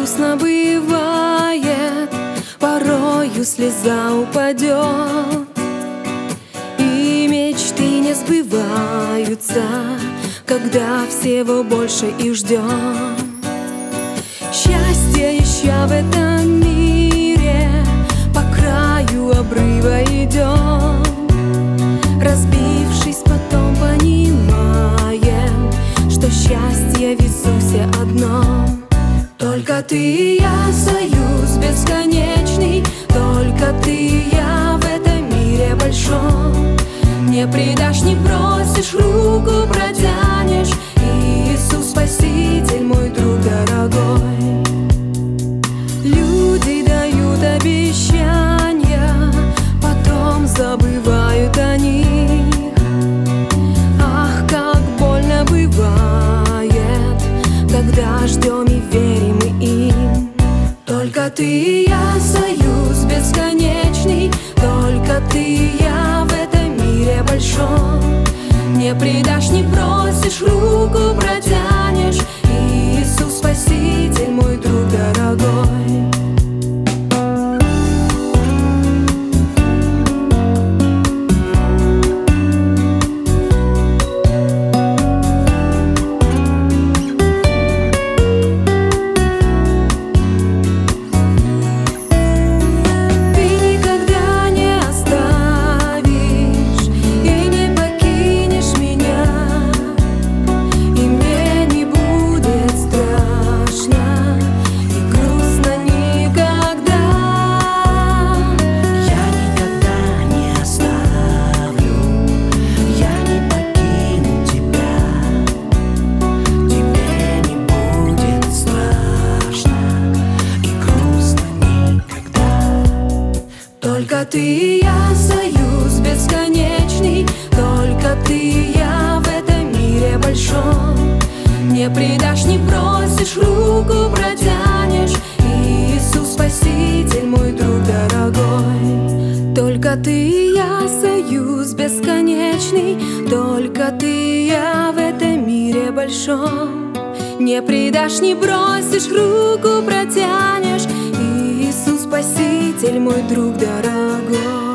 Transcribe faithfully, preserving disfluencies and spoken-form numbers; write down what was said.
грустно бывает, порою слеза упадет, и мечты не сбываются, когда всего больше их ждем. Счастье ища в этом мире, по краю обрыва идем, разбившись, потом понимаем, что счастье в Иисусе одном. Только ты и я, союз бесконечный, только ты и я в этом мире большом. Не предашь, не бросишь, руку протянешь, Иисус Спаситель, мой друг дорогой. Люди дают обещания, потом забывают о них. Ах, как больно бывает, когда ждем и верим им. Только ты и я, союз бесконечный, только ты и я в этом мире большом. Не предашь, не бросишь, руку протянешь, Иисус Спаситель, мой друг дорогой. Только ты и я, союз бесконечный, только ты и я в этом мире большом. Не предашь, не бросишь, руку протянешь, Иисус Спаситель, мой друг дорогой. Только ты и я, союз бесконечный, только ты и я в этом мире большом. Не предашь, не бросишь, руку протянешь, Иисус Спаситель, мой друг дорогой.